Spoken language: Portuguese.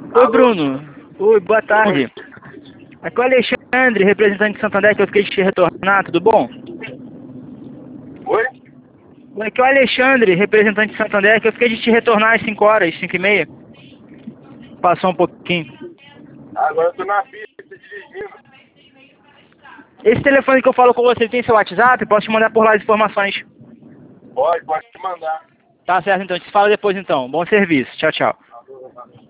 Oi, Alô? Bruno. Oi, boa tarde. Aqui é o Alexandre, representante de Santander, que eu fiquei de te retornar, tudo bom? Oi? Aqui é o Alexandre, representante de Santander, que eu fiquei de te retornar às 5 horas, 5h30. Passou um pouquinho. Agora eu tô na pista dirigindo. Esse telefone que eu falo com você tem seu WhatsApp? Posso te mandar por lá as informações. Pode te mandar. Tá certo, então. A gente se fala depois, então. Bom serviço. Tchau, tchau.